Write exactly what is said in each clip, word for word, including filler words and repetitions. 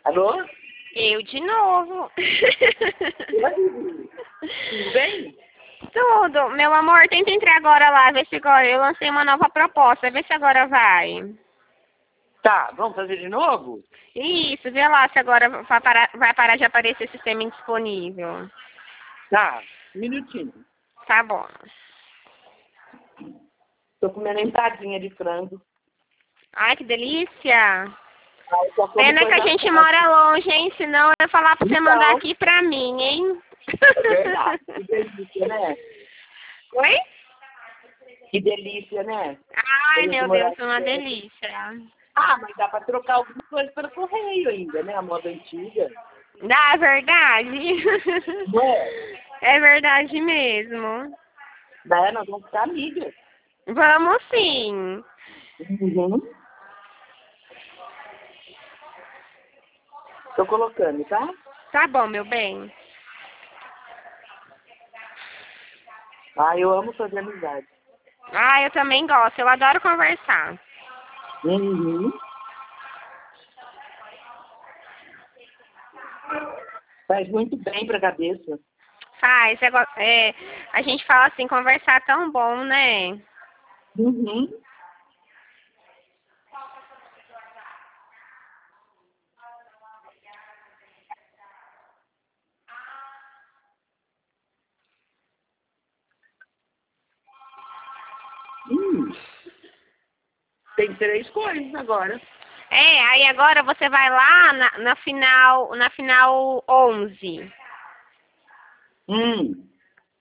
Alô? Eu de novo. Tudo bem? Tudo. Meu amor, tenta entrar agora lá, ver se agora eu lancei uma nova proposta, vê se agora vai. Tá, vamos fazer de novo? Isso, vê lá se agora vai parar, vai parar de aparecer sistema indisponível. Tá, um minutinho. Tá bom. Tô comendo empadinha de frango. Ai, que delícia. Ah, eu só como Pena que a coisa gente forte. mora longe, hein? Senão eu ia falar pra você Então. mandar aqui pra mim, hein? É verdade. Que delícia, né? Oi? Que delícia, né? Ai, Eu meu morar Deus, aqui uma perto. delícia. Ah, mas dá pra trocar alguma coisa pelo correio ainda, né? A moda antiga. Dá, é verdade. Não é? É verdade mesmo. Daí nós vamos ficar amigas. Vamos sim. Uhum. Tô colocando, tá? Tá bom, meu bem. Ah, eu amo fazer amizade. Ah, eu também gosto. Eu adoro conversar. Uhum. Faz muito bem pra cabeça. Faz. É, go- é, a gente fala assim, conversar é tão bom, né? Uhum. Hum. Tem três coisas agora. É, aí agora você vai lá na, na final, na final onze. Hum.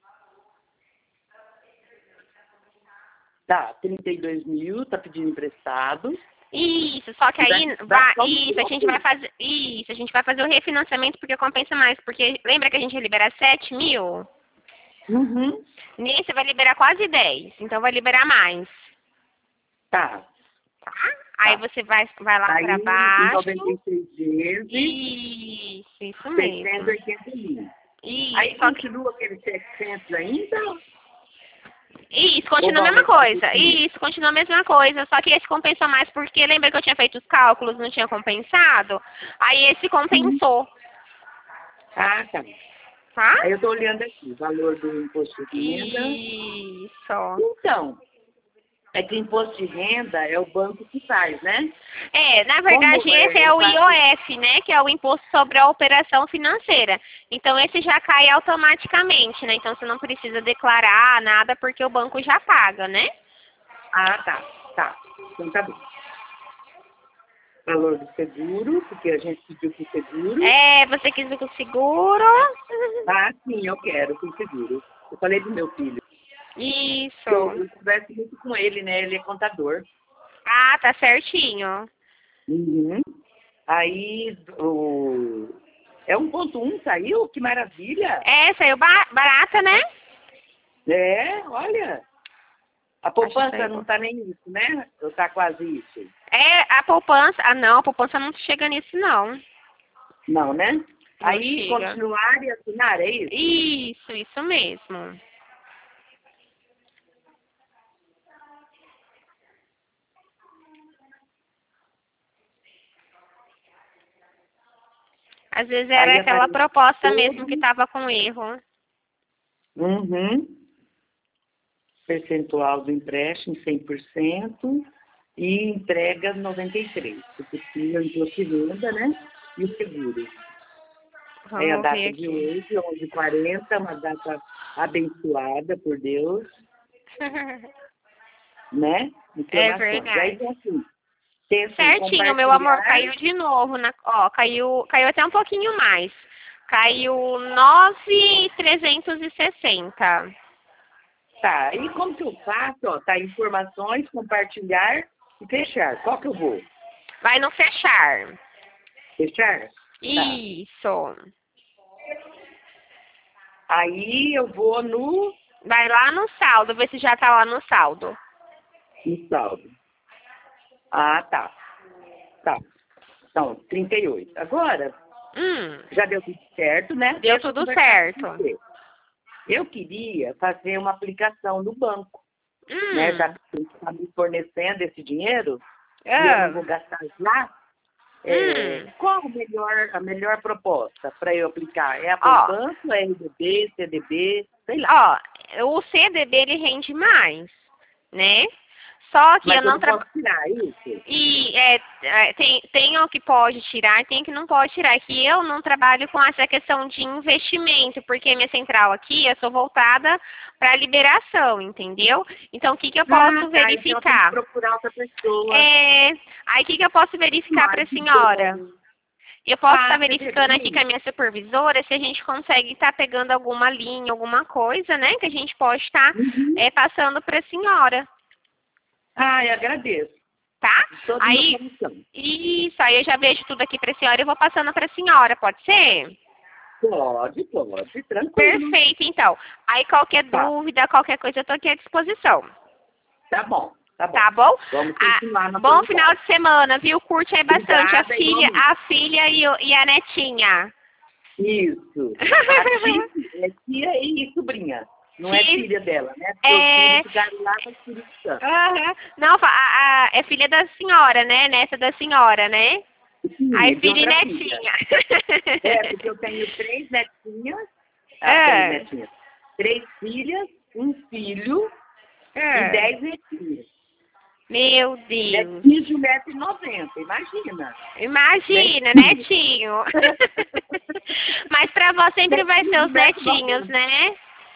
Tá, trinta e dois mil, tá pedindo emprestado. Isso, só que E vai, aí vai vai, só um isso, a gente vai pouco. fazer, isso, a gente vai fazer o refinanciamento porque compensa mais, porque lembra que a gente ia liberar sete mil? Uhum. Nesse vai liberar quase dez, então vai liberar mais, Tá, tá? Aí tá. você vai, vai lá Aí, pra em baixo. noventa e seis vezes, Isso, isso seiscentos e mesmo. oitenta mil. Aí Isso, só que, continua aqueles setecentos ainda? isso, Ou continua a vai mesma aumentar um coisa. pouquinho? Isso, continua a mesma coisa, só que esse compensa mais porque lembra que eu tinha feito os cálculos, não tinha compensado? Aí esse Sim. compensou, Ah, tá. tá? Aí eu tô olhando aqui, valor do imposto de renda. Isso. Então, é que imposto de renda é o banco que faz, né? É, na Como verdade, esse é, é eu o faço... I O F, né? Que é o Imposto sobre a Operação Financeira. Então, esse já cai automaticamente, né? Então, você não precisa declarar nada porque o banco já paga, né? Ah, tá, tá. Então tá bom. Valor do seguro, porque a gente pediu com seguro. É, você quis ver com seguro? Ah, sim, eu quero com seguro. Eu falei do meu filho. Eu, Isso. eu converso muito com ele, né? Ele é contador. Ah, tá certinho. Uhum. Aí, o... é um ponto um saiu? Que maravilha! É, saiu ba- barata, né? É, olha. A Acho que poupança não saiu. tá nem isso, né? Ou tá quase isso? É, a poupança... Ah, não, a poupança não chega nisso, não. Não, né? Não Aí, chega. continuar e assinar, é isso? Isso, isso mesmo. Às vezes era Aí aquela aparece proposta mesmo que todo. tava com erro. Uhum. Percentual do empréstimo, cem por cento. E entrega noventa e três por cento. Porque tinha o imposto de renda, né? E o seguro. É a Vamos ver data de aqui. hoje, onze e quarenta, uma data abençoada por Deus, né? É Informações. Aí, verdade. então, assim, pensa em Certinho, meu amor, compartilhar. caiu de novo. Na, ó, caiu, caiu até um pouquinho mais. Caiu nove mil trezentos e sessenta. Tá, e como que eu faço? Ó, tá, informações, compartilhar e fechar. Qual que eu vou? Vai no fechar. Fechar? Tá. Isso. Aí eu vou no, Vai lá no saldo, ver se já tá lá no saldo. no saldo. Ah, tá. Tá. Então, trinta e oito. Agora, Hum, já deu tudo certo, né? deu Deixa eu tudo conversar com certo. você. Eu queria fazer uma aplicação no banco, né? Já Hum. que você está me fornecendo esse dinheiro e eu não Ah, vou gastar lá, É, Hum. qual a melhor, a melhor proposta para eu aplicar? É a Ó. poupança, é R D B, C D B, sei lá. Ó, o C D B ele rende mais, né? Só que Mas eu eu não não trabalho. posso tirar isso? E é, é, tem, tem o que pode tirar e tem o que não pode tirar. Que eu não trabalho com essa questão de investimento, porque minha central aqui, eu sou voltada para liberação, entendeu? Então, o que, que eu posso Ah, tá. Então eu tenho que verificar? procurar outra pessoa. É, aí, o que, que eu posso verificar para Mas, a senhora? bom. Eu posso estar Ah, você vê pra verificando aqui com mim? a minha supervisora se a gente consegue estar pegando alguma linha, alguma coisa, né? Que a gente pode estar Uhum. é, passando para a senhora, Ah, eu agradeço. tá? Todo o meu Aí, coração. isso, aí eu já vejo tudo aqui para a senhora e eu vou passando para a senhora, pode ser? Pode, pode, tranquilo. Perfeito, então. Aí qualquer Tá, dúvida, qualquer coisa, eu tô aqui à disposição. tá bom, tá bom. Tá bom? Vamos Ah, continuar na bom final atualidade. de semana, viu? Curte aí bastante a Obrigada, filha, igualmente. a filha e, o- e a netinha. Isso. A tia é tia e sobrinha. Não é Tia- filha dela, né? Porque os É. filhos ficaram lá no Espírito Santo. Aham. Não, fa- a, a- é filha da senhora, né? Neta da senhora, né? Sim, Aí é de filha e outra filha. netinha. É, porque eu tenho três netinhas. Ah, É. três netinhas. Três filhas, um filho e É. dez netinhos. Meu Deus. Netinhos de um metro e noventa, imagina. Imagina, Netinho. netinho. Mas pra vó sempre vai ser Netinho os de um metro e netinhos, noventa. né?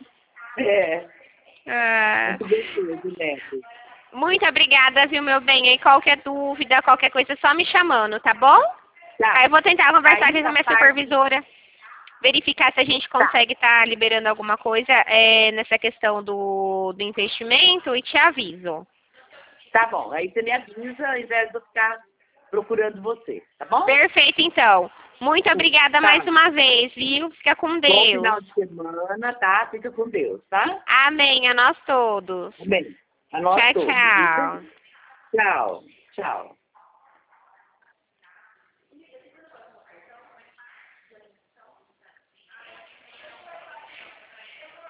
É, Ah, muito gostoso, neto. muito obrigada, viu, meu bem? E qualquer dúvida, qualquer coisa, é só me chamando, tá bom? Tá. Aí eu vou tentar conversar Aí, aqui com a minha rapaz, supervisora, verificar se a gente tá. consegue estar liberando alguma coisa é, nessa questão do, do investimento e te aviso. Tá bom, aí você me avisa ao invés de eu ficar procurando você, tá bom? Perfeito, então. Muito obrigada Tá. mais uma vez, viu? Fica com Bom Deus. final de semana, tá? Fica com Deus, tá? Amém, a nós todos. Amém. A nós Tchau, todos. tchau. Tchau. Tchau.